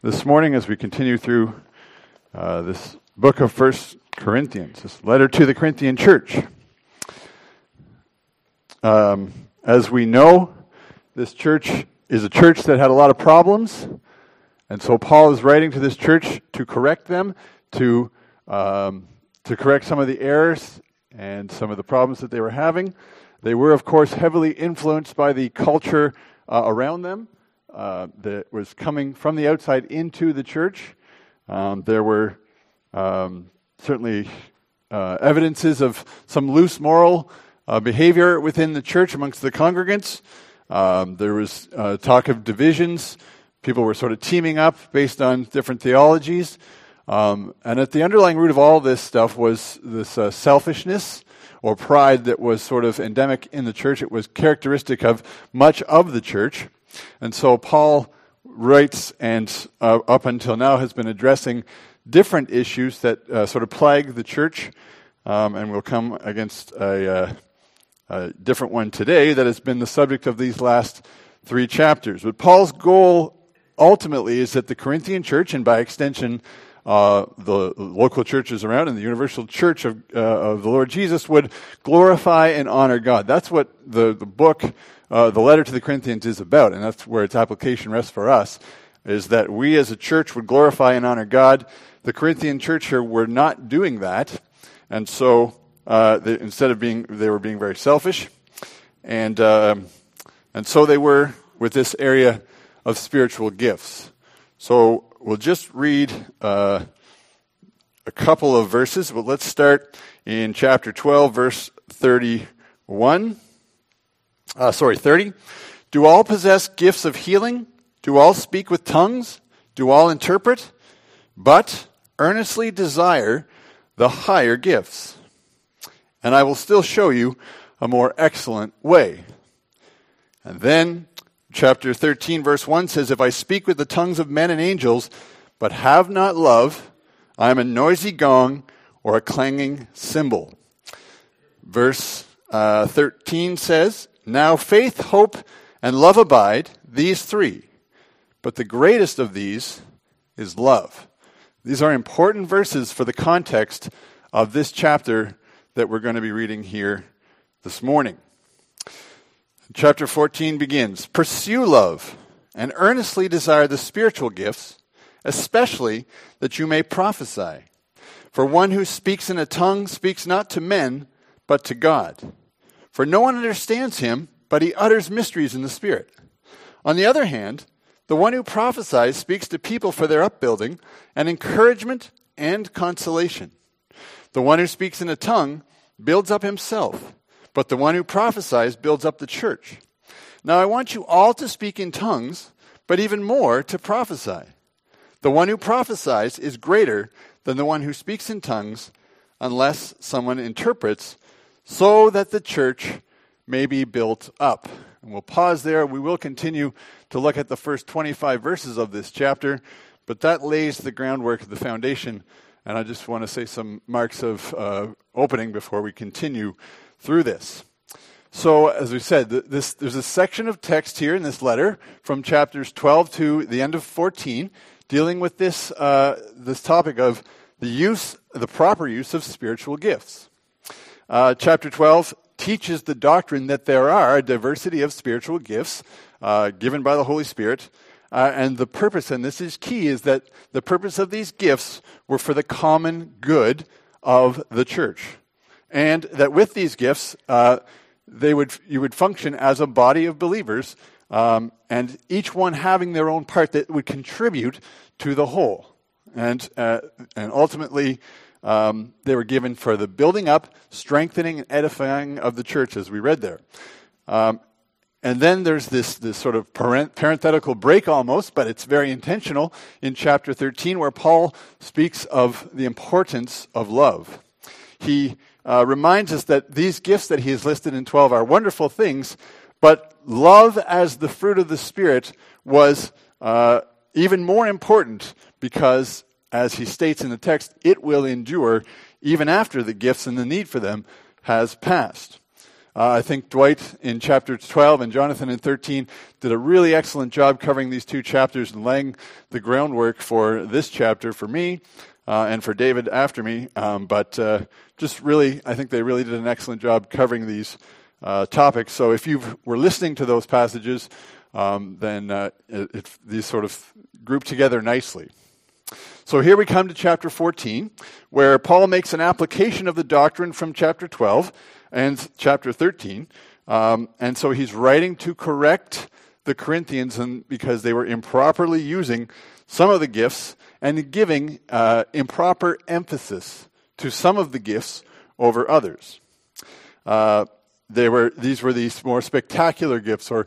this morning as we continue through this book of 1 Corinthians, this letter to the Corinthian church. As we know, this church is a church that had a lot of problems, and so Paul is writing to this church to correct them, to correct some of the errors and some of the problems that they were having. They were, of course, heavily influenced by the culture around them that was coming from the outside into the church. There were certainly evidences of some loose moral behavior within the church amongst the congregants. There was talk of divisions. People were sort of teaming up based on different theologies. And at the underlying root of all this stuff was this selfishness or pride that was sort of endemic in the church. It was characteristic of much of the church. And so Paul writes and up until now has been addressing different issues that sort of plague the church. And we'll come against a different one today that has been the subject of these last 3 chapters. But Paul's goal ultimately is that the Corinthian church, and by extension the local churches around and the universal church of the Lord Jesus, would glorify and honor God. That's what the book, the letter to the Corinthians, is about, and that's where its application rests for us, is that we as a church would glorify and honor God. The Corinthian church here were not doing that, and so they were being very selfish, and so they were with this area of spiritual gifts. So we'll just read a couple of verses, but let's start in chapter 12, verse 30. Do all possess gifts of healing? Do all speak with tongues? Do all interpret? But earnestly desire the higher gifts. And I will still show you a more excellent way. And then chapter 13, verse 1 says, If I speak with the tongues of men and angels, but have not love, I am a noisy gong or a clanging cymbal. Verse 13 says, Now faith, hope, and love abide, these 3. But the greatest of these is love. These are important verses for the context of this chapter that we're going to be reading here this morning. Chapter 14 begins, Pursue love and earnestly desire the spiritual gifts, especially that you may prophesy. For one who speaks in a tongue speaks not to men, but to God. For no one understands him, but he utters mysteries in the Spirit. On the other hand, the one who prophesies speaks to people for their upbuilding and encouragement and consolation. The one who speaks in a tongue builds up himself, but the one who prophesies builds up the church. Now I want you all to speak in tongues, but even more to prophesy. The one who prophesies is greater than the one who speaks in tongues, unless someone interprets, so that the church may be built up. And we'll pause there. We will continue to look at the first 25 verses of this chapter, but that lays the groundwork of the foundation. And I just want to say some marks of opening before we continue through this. So, as we said, there's a section of text here in this letter from chapters 12 to the end of 14 dealing with this topic of the proper use of spiritual gifts. Chapter 12 teaches the doctrine that there are a diversity of spiritual gifts given by the Holy Spirit. And the purpose, and this is key, is that the purpose of these gifts were for the common good of the church. And that with these gifts, you would function as a body of believers, and each one having their own part that would contribute to the whole. And ultimately, they were given for the building up, strengthening, and edifying of the church, as we read there. And then there's this sort of parenthetical break almost, but it's very intentional in chapter 13, where Paul speaks of the importance of love. He reminds us that these gifts that he has listed in 12 are wonderful things, but love as the fruit of the Spirit was even more important because, as he states in the text, it will endure even after the gifts and the need for them has passed. I think Dwight in chapter 12 and Jonathan in 13 did a really excellent job covering these two chapters and laying the groundwork for this chapter for me and for David after me. But just really, I think they really did an excellent job covering these topics. So if you were listening to those passages, then these sort of group together nicely. So here we come to chapter 14, where Paul makes an application of the doctrine from chapter 12 and chapter 13. And so he's writing to correct the Corinthians because they were improperly using some of the gifts and giving improper emphasis to some of the gifts over others. These were these more spectacular gifts, or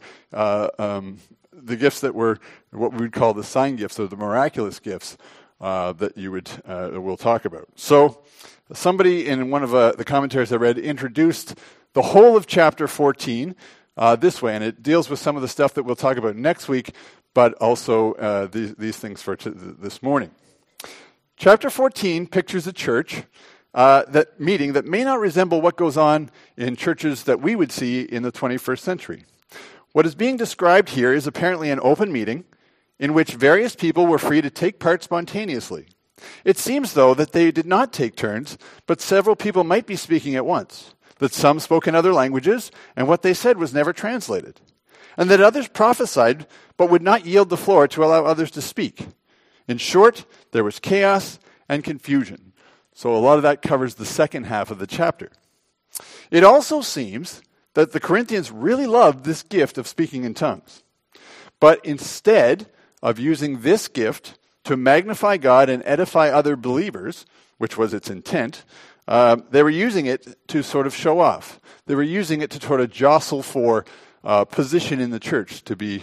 the gifts that were what we would call the sign gifts, or the miraculous gifts that we'll talk about. So somebody in one of the commentaries I read introduced the whole of chapter 14 this way, and it deals with some of the stuff that we'll talk about next week, but also these things for this morning. Chapter 14 pictures a church meeting that may not resemble what goes on in churches that we would see in the 21st century. What is being described here is apparently an open meeting in which various people were free to take part spontaneously. It seems, though, that they did not take turns, but several people might be speaking at once, that some spoke in other languages, and what they said was never translated, and that others prophesied but would not yield the floor to allow others to speak. In short, there was chaos and confusion. So a lot of that covers the second half of the chapter. It also seems that the Corinthians really loved this gift of speaking in tongues. But instead of using this gift to magnify God and edify other believers, which was its intent, they were using it to sort of show off. They were using it to sort of jostle for position in the church, to be,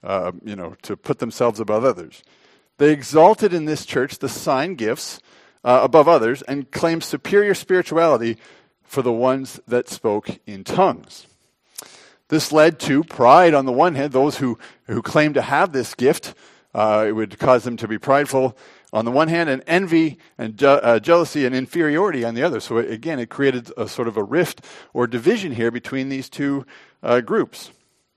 to put themselves above others. They exalted in this church the sign gifts above others and claimed superior spirituality for the ones that spoke in tongues. This led to pride on the one hand. Those who claimed to have this gift, it would cause them to be prideful on the one hand, and envy and jealousy and inferiority on the other. So again, it created a sort of a rift or division here between these two groups.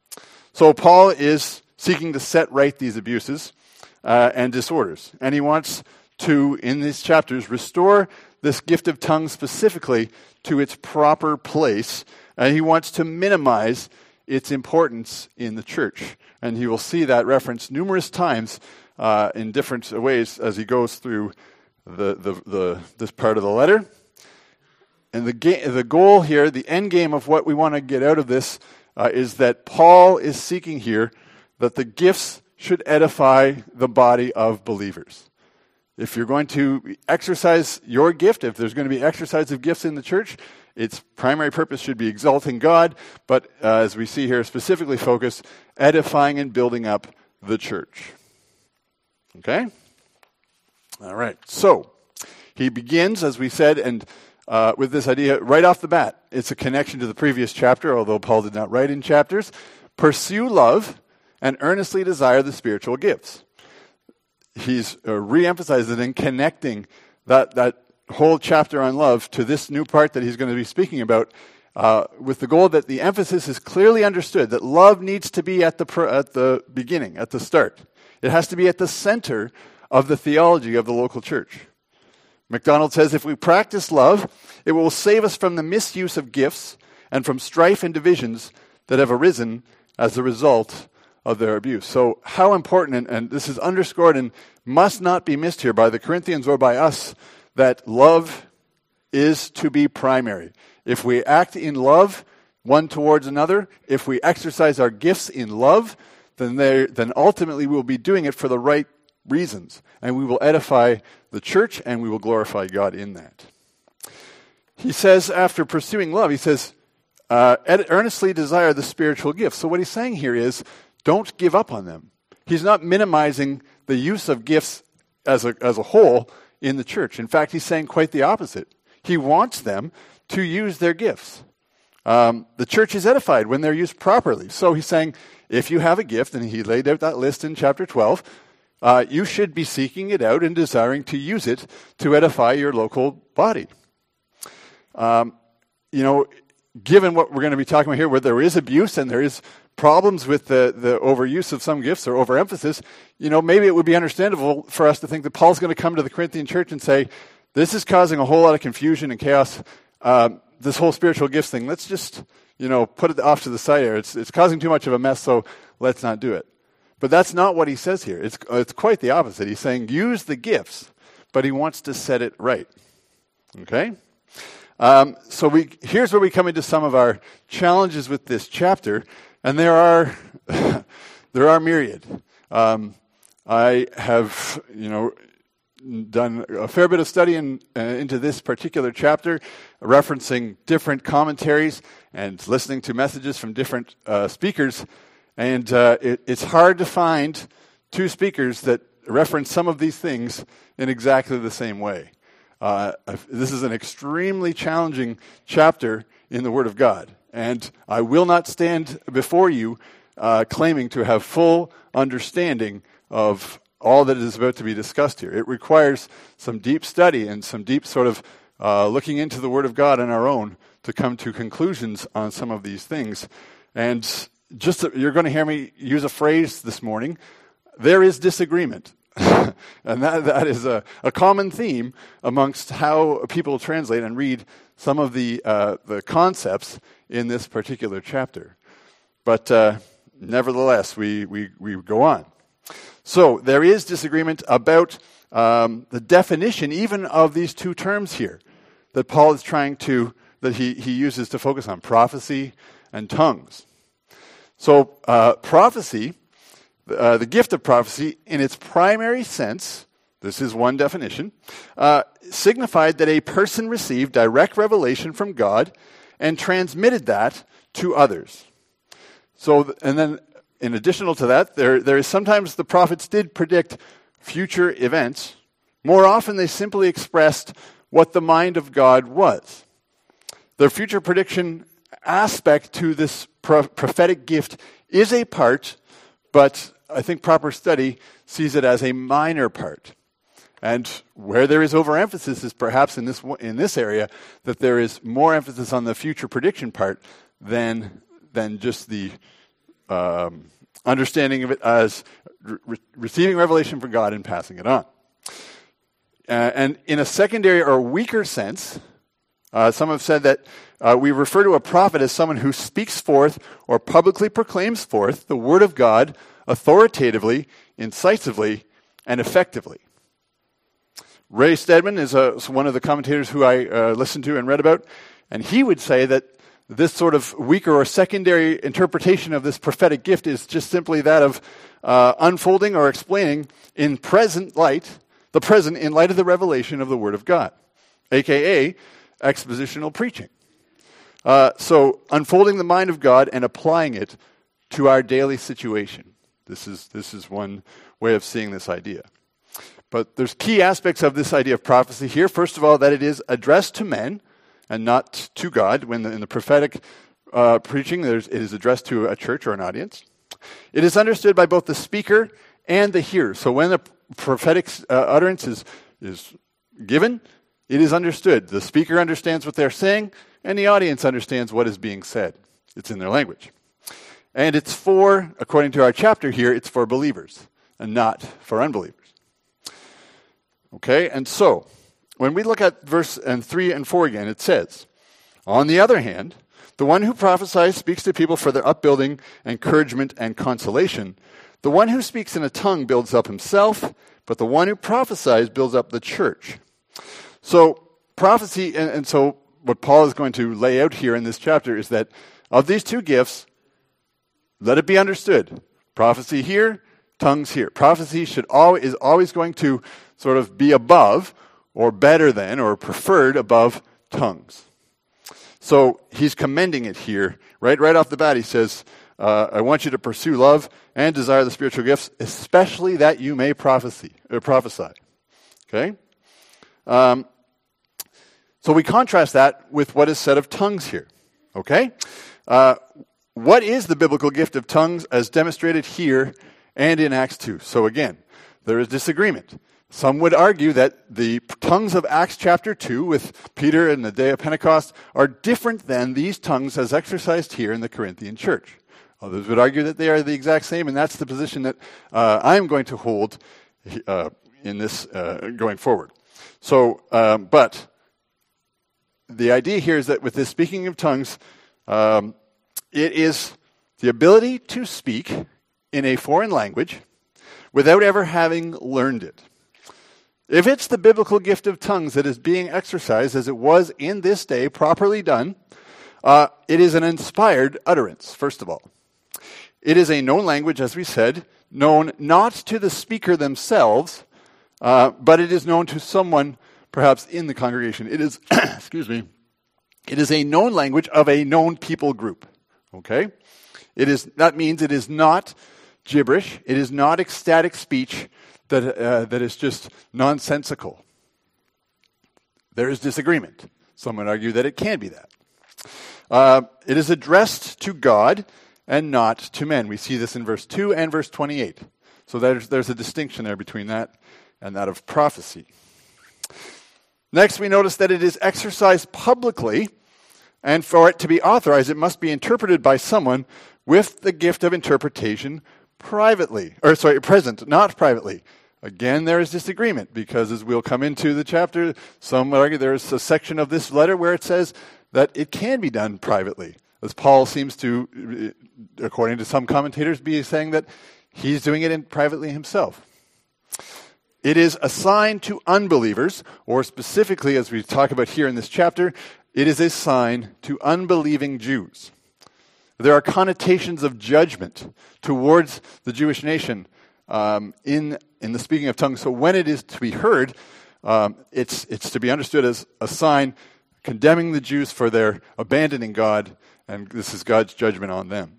So Paul is seeking to set right these abuses and disorders. And he wants to, in these chapters, restore this gift of tongues specifically to its proper place. And he wants to minimize its importance in the church. And he will see that referenced numerous times in different ways as he goes through this part of the letter. And the goal here, the end game of what we want to get out of this is that Paul is seeking here that the gifts should edify the body of believers. If you're going to exercise your gift, if there's going to be exercise of gifts in the church, its primary purpose should be exalting God, but as we see here, specifically focus edifying and building up the church. Okay? All right. So, he begins, as we said, and with this idea right off the bat. It's a connection to the previous chapter, although Paul did not write in chapters. Pursue love and earnestly desire the spiritual gifts. He's re-emphasized it in connecting that whole chapter on love to this new part that he's going to be speaking about, with the goal that the emphasis is clearly understood, that love needs to be at the beginning, at the start. It has to be at the center of the theology of the local church. MacDonald says, if we practice love, it will save us from the misuse of gifts and from strife and divisions that have arisen as a result of their abuse. So how important, and this is underscored and must not be missed here by the Corinthians or by us, that love is to be primary. If we act in love one towards another, if we exercise our gifts in love, then ultimately we'll be doing it for the right reasons, and we will edify the church and we will glorify God in that. He says, after pursuing love, he says, earnestly desire the spiritual gifts. So what he's saying here is, don't give up on them. He's not minimizing the use of gifts as a whole in the church. In fact, he's saying quite the opposite. He wants them to use their gifts. The church is edified when they're used properly. So he's saying, if you have a gift, and he laid out that list in chapter 12, you should be seeking it out and desiring to use it to edify your local body. given what we're going to be talking about here, where there is abuse and there is problems with the overuse of some gifts or overemphasis, maybe it would be understandable for us to think that Paul's going to come to the Corinthian church and say, this is causing a whole lot of confusion and chaos, this whole spiritual gifts thing. Let's just, put it off to the side here. It's causing too much of a mess, so let's not do it. But that's not what he says here. It's quite the opposite. He's saying use the gifts, but he wants to set it right. Okay? So here's where we come into some of our challenges with this chapter, and there are myriad. I have, done a fair bit of study into this particular chapter, referencing different commentaries and listening to messages from different speakers, and it's hard to find two speakers that reference some of these things in exactly the same way. This is an extremely challenging chapter in the Word of God, and I will not stand before you claiming to have full understanding of all that is about to be discussed here. It requires some deep study and some deep sort of looking into the Word of God on our own to come to conclusions on some of these things. And you're going to hear me use a phrase this morning. There is disagreement. And that is a common theme amongst how people translate and read some of the concepts in this particular chapter. But nevertheless, we go on. So there is disagreement about the definition even of these two terms here that Paul is that he uses to focus on, prophecy and tongues. So prophecy, the gift of prophecy in its primary sense, this is one definition, signified that a person received direct revelation from God and transmitted that to others. So, and then in addition to that, there is sometimes the prophets did predict future events. More often they simply expressed what the mind of God was. The future prediction aspect to this prophetic gift is a part, but I think proper study sees it as a minor part. And where there is overemphasis is perhaps in this area that there is more emphasis on the future prediction part than just the understanding of it as receiving revelation from God and passing it on. And in a secondary or weaker sense, some have said that we refer to a prophet as someone who speaks forth or publicly proclaims forth the word of God authoritatively, incisively, and effectively. Ray Stedman is one of the commentators who I listened to and read about, and he would say that this sort of weaker or secondary interpretation of this prophetic gift is just simply that of unfolding or explaining in the present in light of the revelation of the Word of God, a.k.a. expositional preaching. So unfolding the mind of God and applying it to our daily situation. This is one way of seeing this idea. But there's key aspects of this idea of prophecy here. First of all, that it is addressed to men and not to God. When in the prophetic preaching, it is addressed to a church or an audience. It is understood by both the speaker and the hearer. So when the prophetic utterance is given, it is understood. The speaker understands what they're saying, and the audience understands what is being said. It's in their language. And it's for, according to our chapter here, it's for believers and not for unbelievers. Okay, and so when we look at verse 3 and 4 again, it says, on the other hand, the one who prophesies speaks to people for their upbuilding, encouragement, and consolation. The one who speaks in a tongue builds up himself, but the one who prophesies builds up the church. So prophecy, and so what Paul is going to lay out here in this chapter is that of these two gifts, let it be understood. Prophecy here, tongues here. Prophecy is always going to sort of be above or better than or preferred above tongues. So he's commending it here. Right off the bat, he says, I want you to pursue love and desire the spiritual gifts, especially that you may prophesy. Okay? So we contrast that with what is said of tongues here. Okay? What is the biblical gift of tongues as demonstrated here and in Acts 2? So again, there is disagreement. Some would argue that the tongues of Acts chapter 2 with Peter and the day of Pentecost are different than these tongues as exercised here in the Corinthian church. Others would argue that they are the exact same, and that's the position that I'm going to hold in this going forward. So, but the idea here is that with this speaking of tongues, it is the ability to speak in a foreign language without ever having learned it. If it's the biblical gift of tongues that is being exercised as it was in this day, properly done, it is an inspired utterance, first of all. It is a known language, as we said, known not to the speaker themselves, but it is known to someone perhaps in the congregation. It is, it is a known language of a known people group. Okay? That means it is not gibberish. It is not ecstatic speech that is just nonsensical. There is disagreement. Some would argue that it can be that. It is addressed to God and not to men. We see this in verse 2 and verse 28. So there's a distinction there between that and that of prophecy. Next, we notice that it is exercised publicly, and for it to be authorized, it must be interpreted by someone with the gift of interpretation present, not privately. Again, there is disagreement, because as we'll come into the chapter, some argue there is a section of this letter where it says that it can be done privately. As Paul seems to, according to some commentators, be saying that he's doing it privately himself. It is assigned to unbelievers, or specifically, as we talk about here in this chapter, it is a sign to unbelieving Jews. There are connotations of judgment towards the Jewish nation in the speaking of tongues. So when it is to be heard, it's to be understood as a sign condemning the Jews for their abandoning God, and this is God's judgment on them.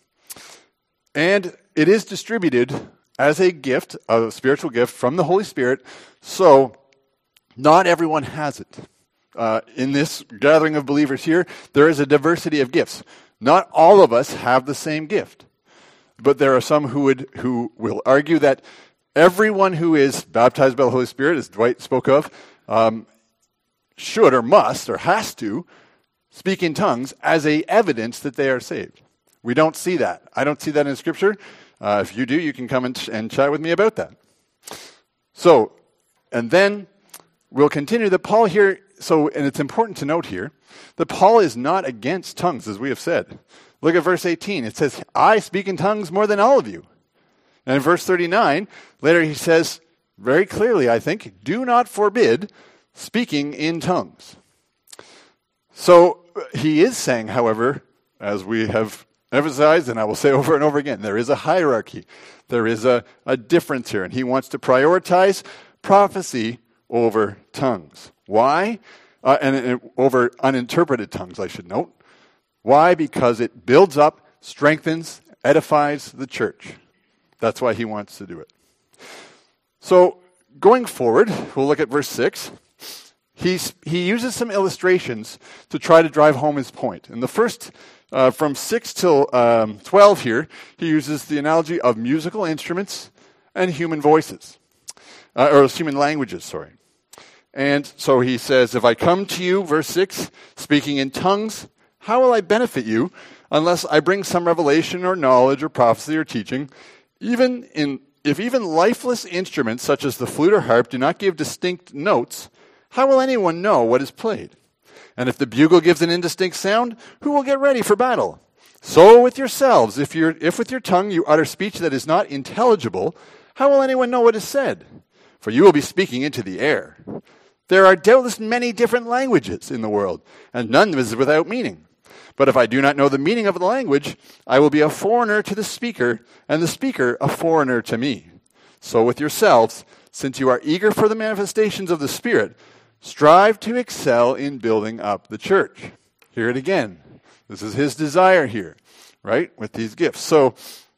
And it is distributed as a gift, a spiritual gift from the Holy Spirit, so not everyone has it. In this gathering of believers here, there is a diversity of gifts. Not all of us have the same gift. But there are some who will argue that everyone who is baptized by the Holy Spirit, as Dwight spoke of, should or must or has to speak in tongues as a evidence that they are saved. We don't see that. I don't see that in Scripture. If you do, you can come and chat with me about that. So, and then we'll continue that Paul here, and it's important to note here, that Paul is not against tongues, as we have said. Look at verse 18. It says, I speak in tongues more than all of you. And in verse 39, later he says, very clearly, I think, do not forbid speaking in tongues. So he is saying, however, as we have emphasized, and I will say over and over again, there is a hierarchy. There is a difference here, and he wants to prioritize prophecy over tongues. Why? And over uninterpreted tongues, I should note. Why? Because it builds up, strengthens, edifies the church. That's why he wants to do it. So, going forward, we'll look at verse 6. He uses some illustrations to try to drive home his point. In the first, from 6 till 12 here, he uses the analogy of musical instruments and human voices. Or human languages, sorry. And so he says, if I come to you, verse 6, speaking in tongues, how will I benefit you unless I bring some revelation or knowledge or prophecy or teaching? If even lifeless instruments such as the flute or harp do not give distinct notes, how will anyone know what is played? And if the bugle gives an indistinct sound, who will get ready for battle? So with yourselves, if with your tongue you utter speech that is not intelligible, how will anyone know what is said? For you will be speaking into the air. There are doubtless many different languages in the world, and none is without meaning. But if I do not know the meaning of the language, I will be a foreigner to the speaker, and the speaker a foreigner to me. So with yourselves, since you are eager for the manifestations of the Spirit, strive to excel in building up the church. Hear it again. This is his desire here, right, with these gifts. So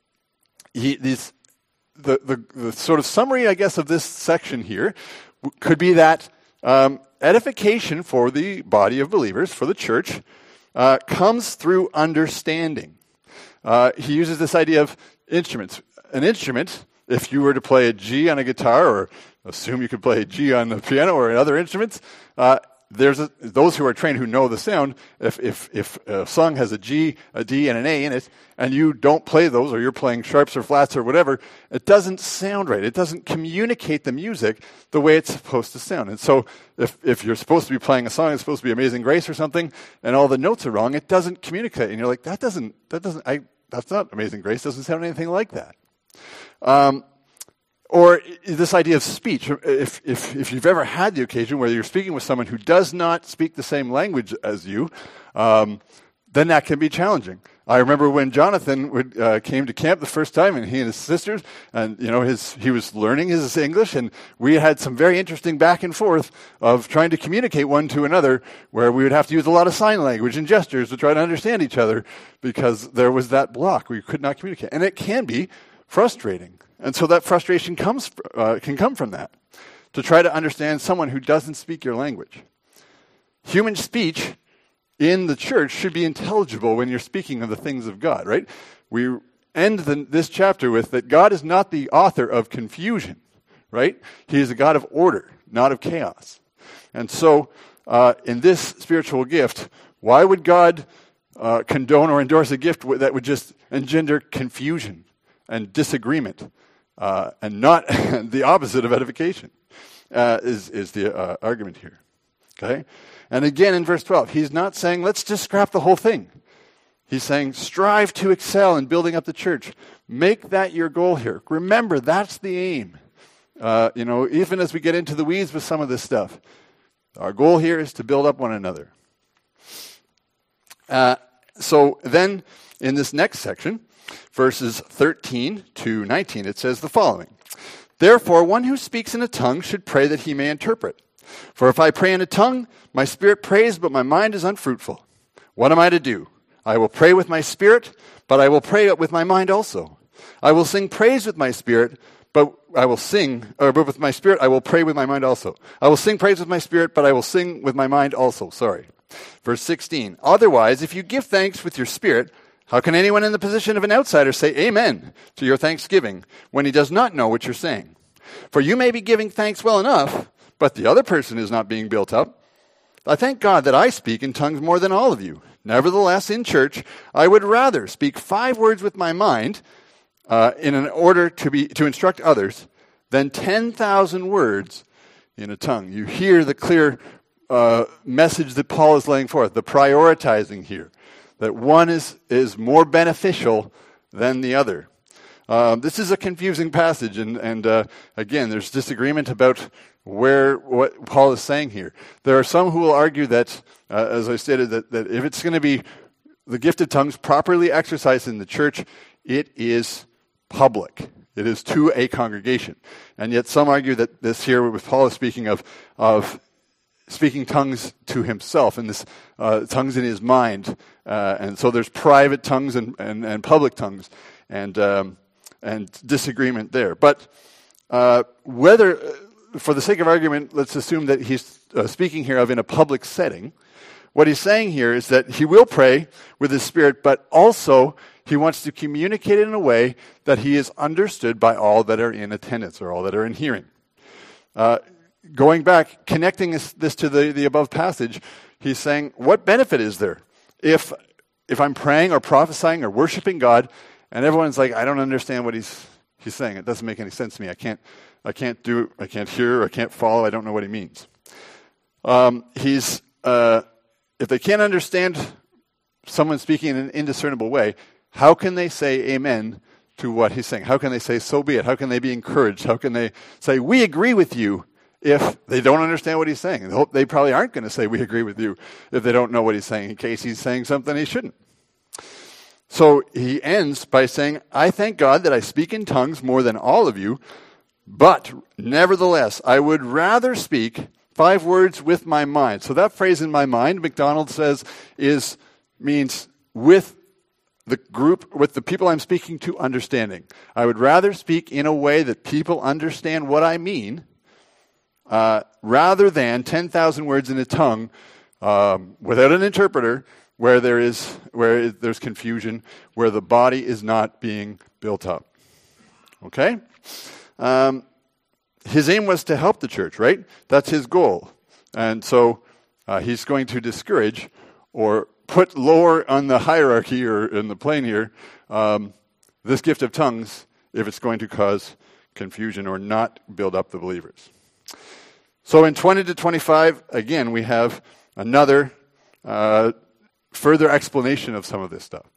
the sort of summary, I guess, of this section here could be that edification for the body of believers, for the church, comes through understanding. He uses this idea of instruments. An instrument if you were to play a G on a guitar, or assume you could play a G on the piano or in other instruments, those who are trained who know the sound, if a song has a G, a D, and an A in it, and you don't play those, or you're playing sharps or flats or whatever, it doesn't sound right. It doesn't communicate the music the way it's supposed to sound. And so if you're supposed to be playing a song, it's supposed to be Amazing Grace or something, and all the notes are wrong, it doesn't communicate. And you're like, that's not Amazing Grace. It doesn't sound anything like that. Or this idea of speech. If you've ever had the occasion where you're speaking with someone who does not speak the same language as you, then that can be challenging. I remember when Jonathan came to camp the first time, and he and his sisters, and he was learning his English, and we had some very interesting back and forth of trying to communicate one to another, where we would have to use a lot of sign language and gestures to try to understand each other, because there was that block. We could not communicate. And it can be frustrating. And so that frustration can come from that, to try to understand someone who doesn't speak your language. Human speech in the church should be intelligible when you're speaking of the things of God, right? We end this chapter with that God is not the author of confusion, right? He is a God of order, not of chaos. And so in this spiritual gift, why would God condone or endorse a gift that would just engender confusion and disagreement, and not the opposite of edification, is the argument here. Okay? And again in verse 12, he's not saying, let's just scrap the whole thing. He's saying, strive to excel in building up the church. Make that your goal here. Remember, that's the aim. Even as we get into the weeds with some of this stuff, our goal here is to build up one another. So then, in this next section, verses 13 to 19, it says the following. Therefore, one who speaks in a tongue should pray that he may interpret. For if I pray in a tongue, my spirit prays, but my mind is unfruitful. What am I to do? I will pray with my spirit, but I will pray with my mind also. I will sing praise with my spirit, but with my spirit I will pray with my mind also. I will sing praise with my spirit, but I will sing with my mind also. Verse 16. Otherwise, if you give thanks with your spirit, how can anyone in the position of an outsider say amen to your thanksgiving when he does not know what you're saying? For you may be giving thanks well enough, but the other person is not being built up. I thank God that I speak in tongues more than all of you. Nevertheless, in church, I would rather speak 5 words with my mind in an order to instruct others than 10,000 words in a tongue. You hear the clear message that Paul is laying forth, the prioritizing here, that one is more beneficial than the other. This is a confusing passage, and again, there's disagreement about what Paul is saying here. There are some who will argue that, as I stated, that if it's going to be the gift of tongues properly exercised in the church, it is public. It is to a congregation. And yet some argue that this here, with Paul is speaking of speaking tongues to himself, and this tongues in his mind. And so there's private tongues and public tongues, and disagreement there. But whether, for the sake of argument, let's assume that he's speaking here of in a public setting. What he's saying here is that he will pray with his spirit, but also he wants to communicate it in a way that he is understood by all that are in attendance or all that are in hearing. Going back, connecting this to the above passage, he's saying, what benefit is there if I'm praying or prophesying or worshiping God, and everyone's like, I don't understand what he's saying. It doesn't make any sense to me. I can't hear, I can't follow, I don't know what he means. If they can't understand someone speaking in an indiscernible way, how can they say amen to what he's saying? How can they say, so be it? How can they be encouraged? How can they say, we agree with you, if they don't understand what he's saying? They probably aren't going to say, we agree with you, if they don't know what he's saying, in case he's saying something he shouldn't. So he ends by saying, I thank God that I speak in tongues more than all of you, but nevertheless, I would rather speak 5 words with my mind. So that phrase, in my mind, MacDonald says, means with the group, with the people I'm speaking to, understanding. I would rather speak in a way that people understand what I mean, rather than 10,000 words in a tongue without an interpreter, where there's confusion, where the body is not being built up. Okay? His aim was to help the church, right? That's his goal. And so he's going to discourage or put lower on the hierarchy or in the plane here this gift of tongues if it's going to cause confusion or not build up the believers. So in 20 to 25, again, we have another further explanation of some of this stuff.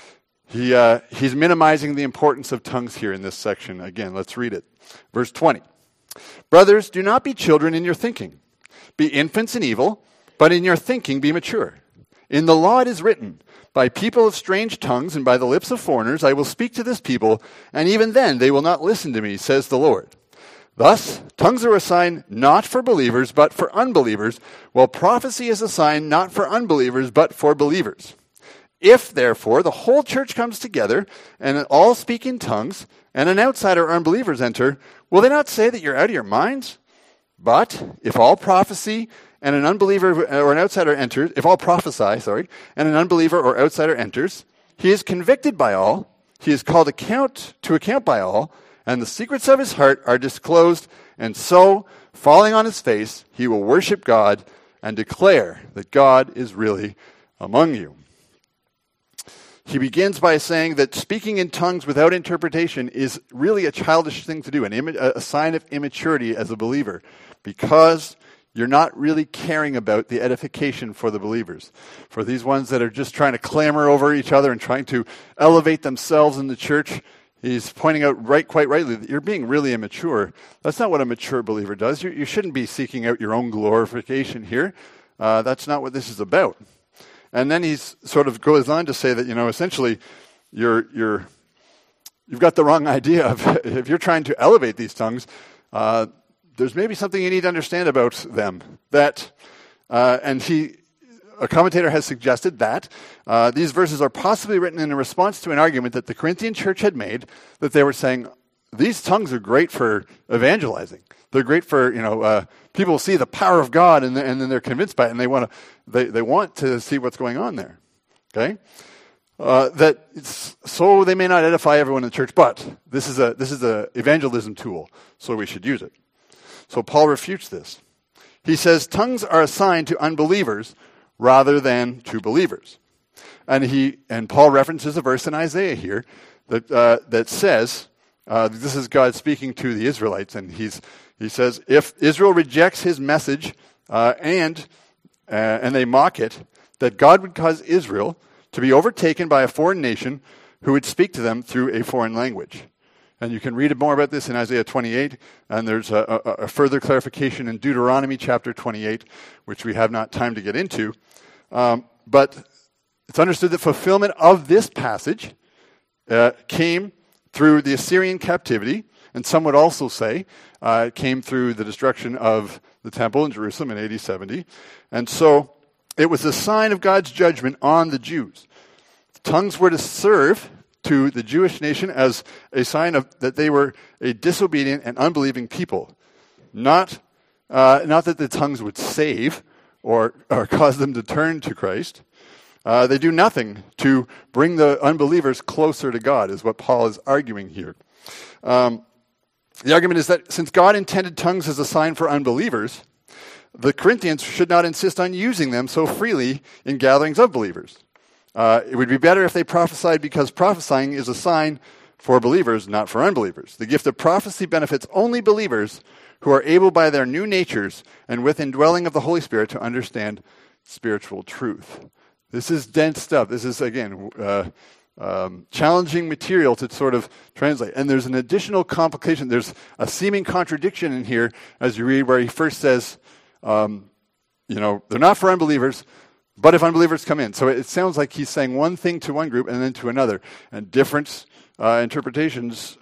He's minimizing the importance of tongues here in this section. Again, let's read it. Verse 20. Brothers, do not be children in your thinking. Be infants in evil, but in your thinking be mature. In the law it is written, by people of strange tongues and by the lips of foreigners I will speak to this people, and even then they will not listen to me, says the Lord. Thus, tongues are a sign not for believers, but for unbelievers, while prophecy is a sign not for unbelievers, but for believers. If, therefore, the whole church comes together, and all speak in tongues, and an outsider or unbelievers enter, will they not say that you're out of your minds? But if all prophecy and an unbeliever or an outsider enters, if all prophesy, and an unbeliever or outsider enters, he is convicted by all, he is called to account by all, and the secrets of his heart are disclosed, and so, falling on his face, he will worship God and declare that God is really among you. He begins by saying that speaking in tongues without interpretation is really a childish thing to do, a sign of immaturity as a believer, because you're not really caring about the edification for the believers. For these ones that are just trying to clamor over each other and trying to elevate themselves in the church, he's pointing out quite rightly that you're being really immature. That's not what a mature believer does. You shouldn't be seeking out your own glorification here. That's not what this is about. And then he sort of goes on to say that, essentially, you've got the wrong idea of if you're trying to elevate these tongues. There's maybe something you need to understand about them. A commentator has suggested that these verses are possibly written in a response to an argument that the Corinthian church had made, that they were saying these tongues are great for evangelizing. They're great for people see the power of God and then they're convinced by it and they want to see what's going on there. Okay, so they may not edify everyone in the church, but this is a evangelism tool, so we should use it. So Paul refutes this. He says tongues are a sign to unbelievers rather than to believers, and Paul references a verse in Isaiah here that says this is God speaking to the Israelites, and he says if Israel rejects his message and they mock it, that God would cause Israel to be overtaken by a foreign nation who would speak to them through a foreign language. And you can read more about this in Isaiah 28, and there's a further clarification in Deuteronomy chapter 28, which we have not time to get into. But it's understood that fulfillment of this passage came through the Assyrian captivity, and some would also say it came through the destruction of the temple in Jerusalem in AD 70. And so it was a sign of God's judgment on the Jews. Tongues were to serve to the Jewish nation as a sign of that they were a disobedient and unbelieving people. Not that the tongues would save or cause them to turn to Christ. They do nothing to bring the unbelievers closer to God, is what Paul is arguing here. The argument is that since God intended tongues as a sign for unbelievers, the Corinthians should not insist on using them so freely in gatherings of believers. It would be better if they prophesied, because prophesying is a sign for believers, not for unbelievers. The gift of prophecy benefits only believers who are able by their new natures and with indwelling of the Holy Spirit to understand spiritual truth. This is dense stuff. This is, again, challenging material to sort of translate. And there's an additional complication. There's a seeming contradiction in here as you read where he first says, they're not for unbelievers, but if unbelievers come in. So it sounds like he's saying one thing to one group and then to another. And different interpretations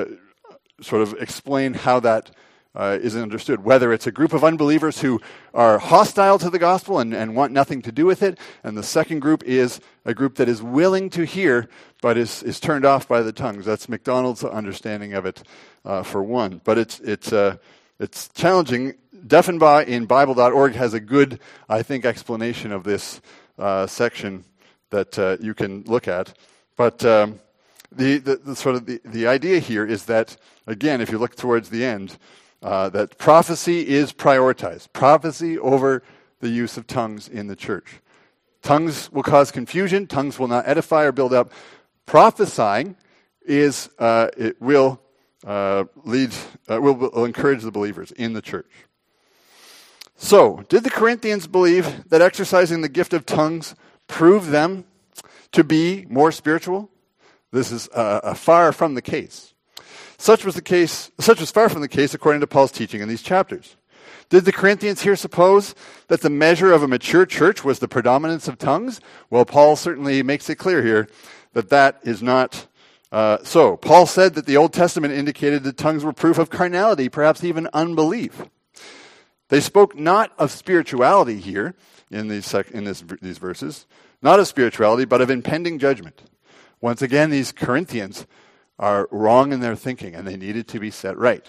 sort of explain how that is understood. Whether it's a group of unbelievers who are hostile to the gospel and want nothing to do with it, and the second group is a group that is willing to hear but is turned off by the tongues. That's MacDonald's understanding of it for one. But it's challenging. Deffenbaugh in Bible.org has a good, I think, explanation of this section that you can look at. But the idea here is that, again, if you look towards the end, that prophecy is prioritized. Prophecy over the use of tongues in the church. Tongues will cause confusion. Tongues will not edify or build up. Prophesying will encourage the believers in the church. So, did the Corinthians believe that exercising the gift of tongues proved them to be more spiritual? This is far from the case. Such was far from the case according to Paul's teaching in these chapters. Did the Corinthians here suppose that the measure of a mature church was the predominance of tongues? Well, Paul certainly makes it clear here that that is not so. Paul said that the Old Testament indicated that tongues were proof of carnality, perhaps even unbelief. They spoke not of spirituality here in these verses, not of spirituality, but of impending judgment. Once again, these Corinthians are wrong in their thinking, and they needed to be set right.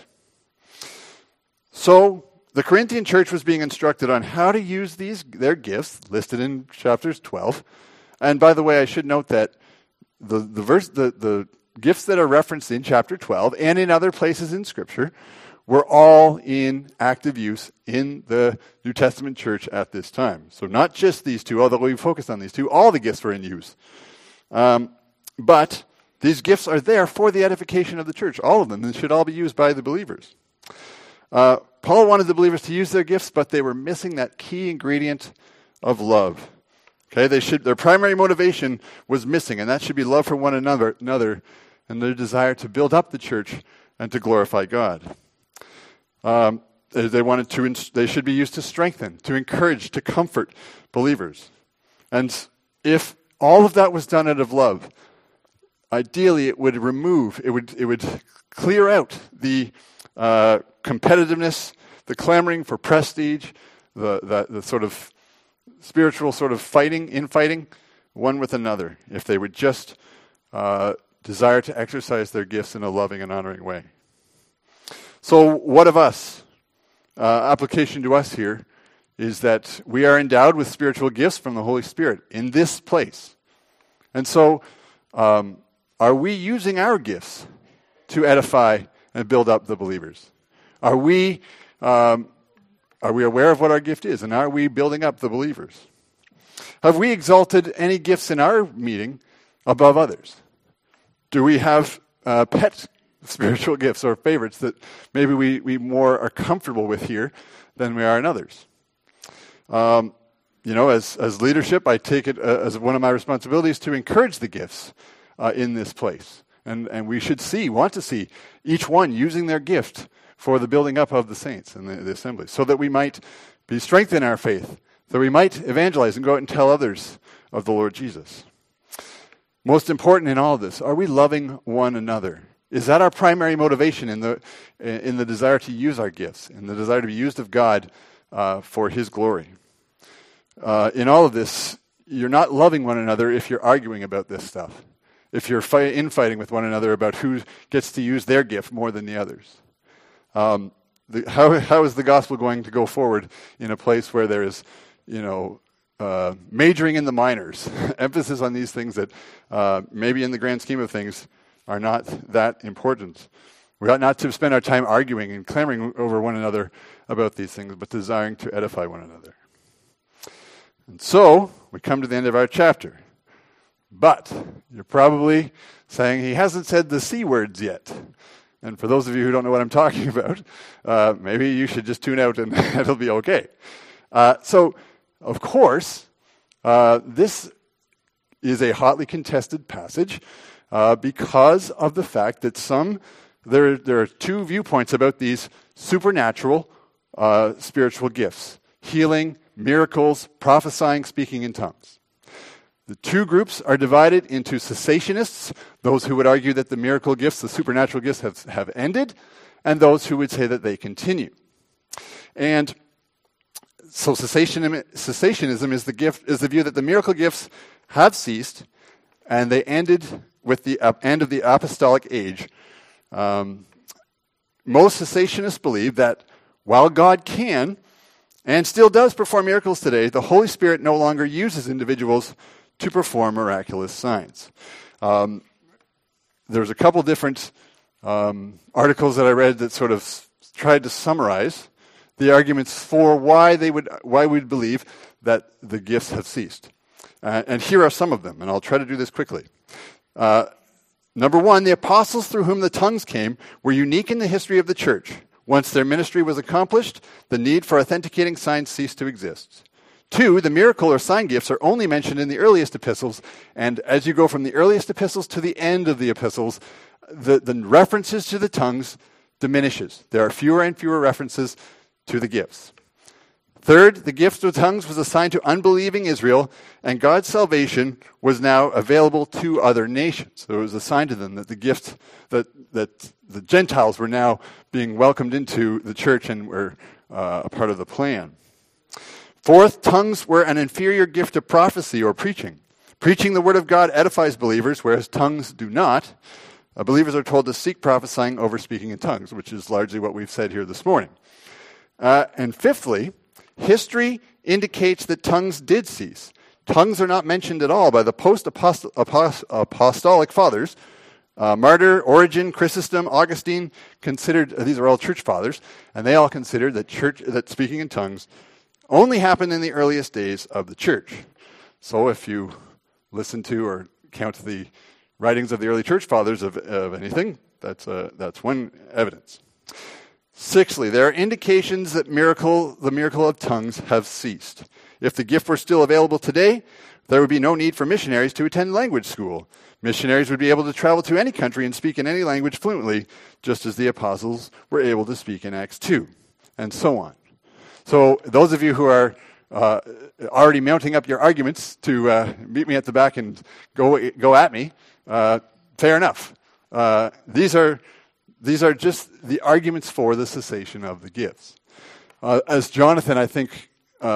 So, the Corinthian church was being instructed on how to use their gifts, listed in chapters 12. And by the way, I should note that the gifts that are referenced in chapter 12 and in other places in Scripture were all in active use in the New Testament church at this time. So not just these two, although we focused on these two, all the gifts were in use. But these gifts are there for the edification of the church, all of them, and should all be used by the believers. Paul wanted the believers to use their gifts, but they were missing that key ingredient of love. Okay, their primary motivation was missing, and that should be love for one another and their desire to build up the church and to glorify God. They should be used to strengthen, to encourage, to comfort believers. And if all of that was done out of love, ideally it would clear out the competitiveness, the clamoring for prestige, the sort of spiritual sort of infighting one with another, if they would just desire to exercise their gifts in a loving and honoring way. So what of us? Application to us here is that we are endowed with spiritual gifts from the Holy Spirit in this place. And so are we using our gifts to edify and build up the believers? Are we aware of what our gift is, and are we building up the believers? Have we exalted any gifts in our meeting above others? Do we have pet spiritual gifts or favorites that maybe we more are comfortable with here than we are in others? As leadership, I take it as one of my responsibilities to encourage the gifts in this place. And we should want to see each one using their gift for the building up of the saints and the assembly, so that we might be strengthened in our faith, that we might evangelize and go out and tell others of the Lord Jesus. Most important in all of this, are we loving one another? Is that our primary motivation in the desire to use our gifts, in the desire to be used of God for His glory? In all of this, you're not loving one another if you're arguing about this stuff, if you're infighting with one another about who gets to use their gift more than the others. How is the gospel going to go forward in a place where there is, majoring in the minors, emphasis on these things that maybe in the grand scheme of things are not that important? We ought not to spend our time arguing and clamoring over one another about these things, but desiring to edify one another. And so, we come to the end of our chapter. But you're probably saying he hasn't said the C words yet. And for those of you who don't know what I'm talking about, maybe you should just tune out and it'll be okay. So, of course, this is a hotly contested passage because of the fact that there are two viewpoints about these supernatural spiritual gifts: healing, miracles, prophesying, speaking in tongues. The two groups are divided into cessationists, those who would argue that the miracle gifts, the supernatural gifts have ended, and those who would say that they continue. And so cessationism is the view that the miracle gifts have ceased, and they ended with the end of the apostolic age. Most cessationists believe that while God can and still does perform miracles today, the Holy Spirit no longer uses individuals to perform miraculous signs. there's a couple different articles that I read that sort of tried to summarize the arguments for why we'd believe that the gifts have ceased. And here are some of them, and I'll try to do this quickly. Number one, the apostles through whom the tongues came were unique in the history of the church. Once their ministry was accomplished, the need for authenticating signs ceased to exist. Two, the miracle or sign gifts are only mentioned in the earliest epistles, and as you go from the earliest epistles to the end of the epistles, the references to the tongues diminishes. There are fewer and fewer references to the gifts. Third, the gift of tongues was assigned to unbelieving Israel, and God's salvation was now available to other nations. So it was assigned to them that the gift, that the Gentiles were now being welcomed into the church and were a part of the plan. Fourth, tongues were an inferior gift of prophecy or preaching. Preaching the word of God edifies believers, whereas tongues do not. Believers are told to seek prophesying over speaking in tongues, which is largely what we've said here this morning. And fifthly, history indicates that tongues did cease. Tongues are not mentioned at all by the post-apostolic fathers. Martyr, Origen, Chrysostom, Augustine considered, these are all church fathers, and they all considered that speaking in tongues only happened in the earliest days of the church. So if you listen to or count the writings of the early church fathers of anything, that's one evidence. Sixthly, there are indications that the miracle of tongues have ceased. If the gift were still available today, there would be no need for missionaries to attend language school. Missionaries would be able to travel to any country and speak in any language fluently, just as the apostles were able to speak in Acts 2, and so on. So those of you who are already mounting up your arguments to meet me at the back and go at me, fair enough. These are just the arguments for the cessation of the gifts. As Jonathan, I think,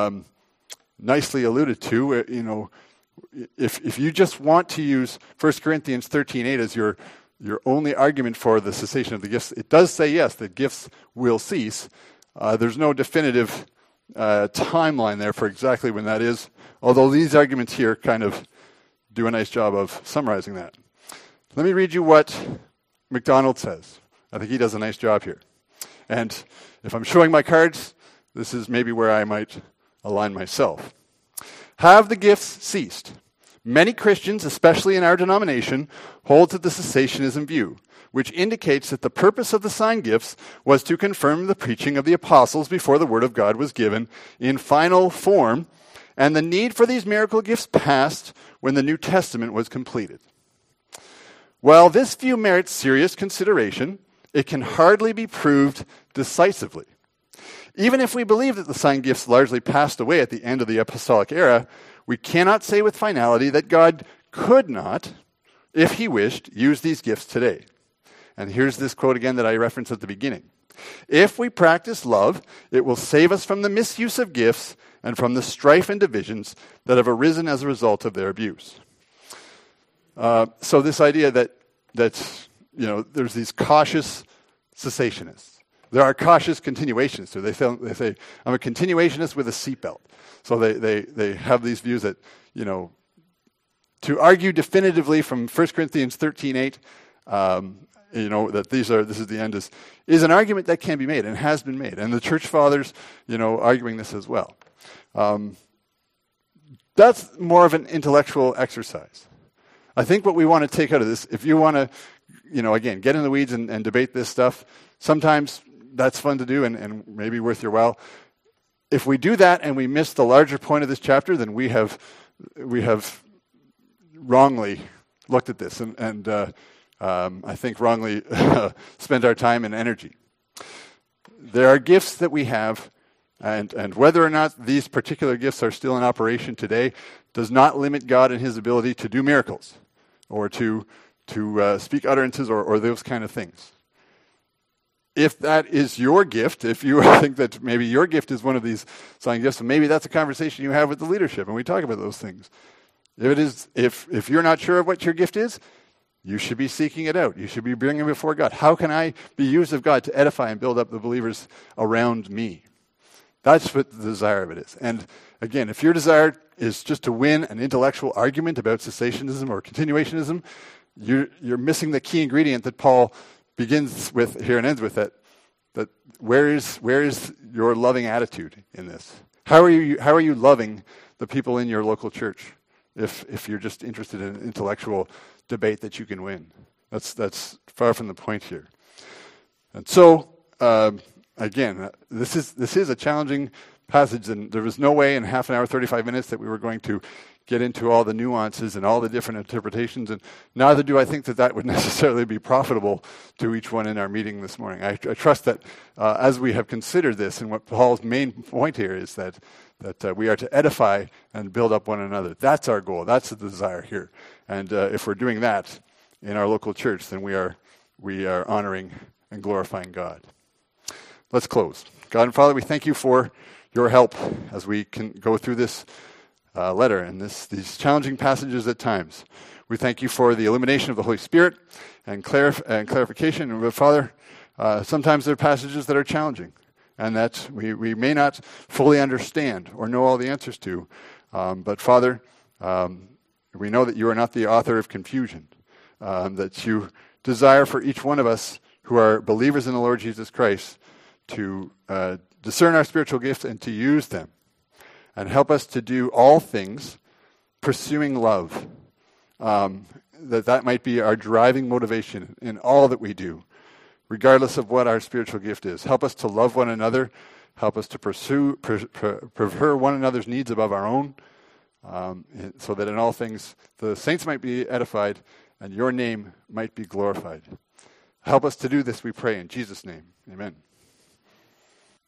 nicely alluded to, if you just want to use 1 Corinthians 13:8 as your only argument for the cessation of the gifts, it does say, yes, the gifts will cease. There's no definitive timeline there for exactly when that is, although these arguments here kind of do a nice job of summarizing that. Let me read you what MacDonald says. I think he does a nice job here. And if I'm showing my cards, this is maybe where I might align myself. Have the gifts ceased? Many Christians, especially in our denomination, hold to the cessationism view, which indicates that the purpose of the sign gifts was to confirm the preaching of the apostles before the word of God was given in final form, and the need for these miracle gifts passed when the New Testament was completed. While this view merits serious consideration, it can hardly be proved decisively. Even if we believe that the sign gifts largely passed away at the end of the apostolic era, we cannot say with finality that God could not, if he wished, use these gifts today. And here's this quote again that I referenced at the beginning. If we practice love, it will save us from the misuse of gifts and from the strife and divisions that have arisen as a result of their abuse. So this idea that there's these cautious cessationists. There are cautious continuationists too. They say, I'm a continuationist with a seatbelt. So they have these views that, to argue definitively from 1 Corinthians 13:8, that this is the end is an argument that can be made and has been made. And the church fathers, arguing this as well. That's more of an intellectual exercise. I think what we want to take out of this, if you want to, again, get in the weeds and debate this stuff, sometimes that's fun to do and maybe worth your while. If we do that and we miss the larger point of this chapter, then we have wrongly looked at this and I think wrongly spent our time and energy. There are gifts that we have, and whether or not these particular gifts are still in operation today does not limit God in his ability to do miracles or to speak utterances or those kind of things. If that is your gift, if you think that maybe your gift is one of these sign gifts, maybe that's a conversation you have with the leadership, and we talk about those things. If you're not sure of what your gift is, you should be seeking it out. You should be bringing it before God. How can I be used of God to edify and build up the believers around me? That's what the desire of it is. And again, if your desire is just to win an intellectual argument about cessationism or continuationism, you're missing the key ingredient that Paul begins with here and ends with. That where is your loving attitude in this? How are you loving the people in your local church? If you're just interested in an intellectual debate that you can win, that's far from the point here. And so again, this is a challenging passage, and there was no way in half an hour, 35 minutes, that we were going to get into all the nuances and all the different interpretations, and neither do I think that would necessarily be profitable to each one in our meeting this morning. I trust that as we have considered this, and what Paul's main point here is that we are to edify and build up one another. That's our goal. That's the desire here. And if we're doing that in our local church, then we are honoring and glorifying God. Let's close. God and Father, we thank you for your help as we can go through this letter and these challenging passages at times. We thank you for the illumination of the Holy Spirit and clarification. And Father, sometimes there are passages that are challenging and that we may not fully understand or know all the answers to. But Father, we know that you are not the author of confusion, that you desire for each one of us who are believers in the Lord Jesus Christ to discern our spiritual gifts and to use them. And help us to do all things pursuing love. That might be our driving motivation in all that we do, regardless of what our spiritual gift is. Help us to love one another. Help us to prefer one another's needs above our own, so that in all things the saints might be edified and your name might be glorified. Help us to do this, we pray, in Jesus' name. Amen.